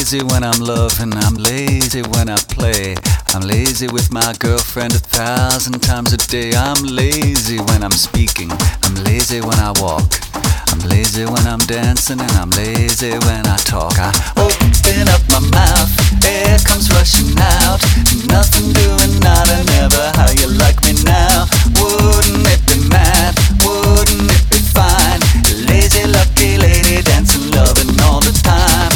lazy when I'm loving, I'm lazy when I play. I'm lazy with my girlfriend 1,000 times a day. I'm lazy when I'm speaking, I'm lazy when I walk. I'm lazy when I'm dancing and I'm lazy when I talk. I open up my mouth, air comes rushing out. Nothing doing, nada, never. How you like me now? Wouldn't it be mad? Wouldn't it be fine? Lazy, lucky lady, dancing, loving all the time.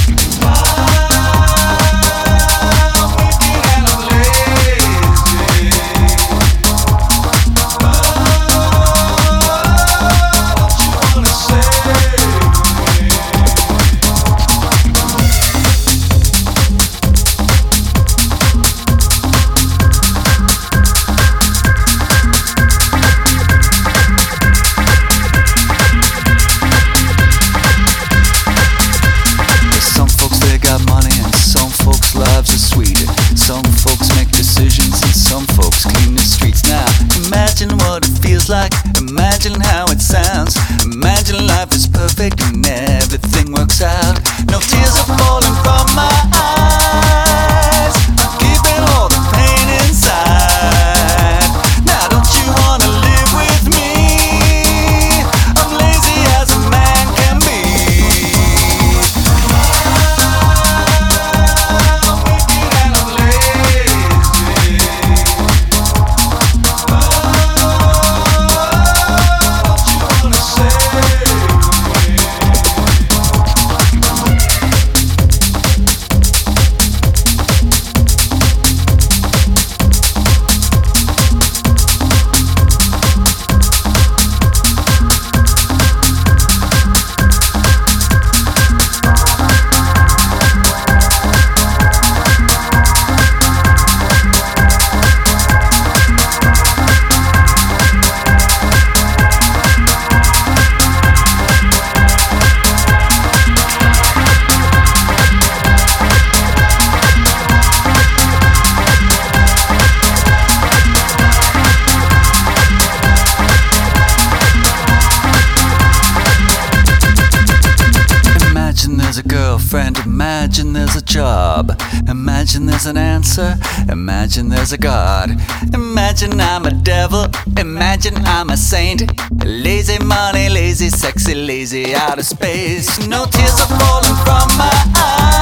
Some folks make decisions and some folks clean the streets. Now imagine what it feels like, imagine how it sounds. Imagine life is perfect and everything works out. No tears are falling from my eyes, I'm keeping all the pain inside. Now don't you wanna live with me? I'm lazy as a man can be. Girlfriend, imagine there's a job, imagine there's an answer, imagine there's a God. Imagine I'm a devil, imagine I'm a saint. Lazy money, lazy sexy, lazy outer space. No tears are falling from my eyes.